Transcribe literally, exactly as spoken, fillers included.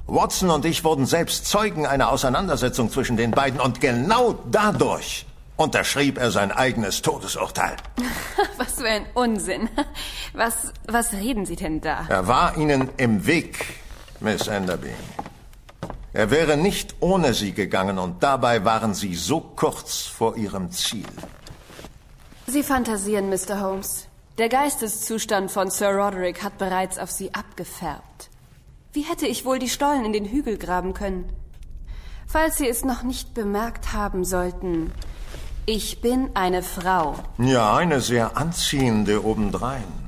Watson und ich wurden selbst Zeugen einer Auseinandersetzung zwischen den beiden und genau dadurch unterschrieb er sein eigenes Todesurteil. Was für ein Unsinn. Was, was reden Sie denn da? Er war Ihnen im Weg, Miss Enderby. Er wäre nicht ohne Sie gegangen und dabei waren Sie so kurz vor Ihrem Ziel. Sie fantasieren, Mister Holmes. Der Geisteszustand von Sir Roderick hat bereits auf Sie abgefärbt. Wie hätte ich wohl die Stollen in den Hügel graben können? Falls Sie es noch nicht bemerkt haben sollten, ich bin eine Frau. Ja, eine sehr anziehende obendrein.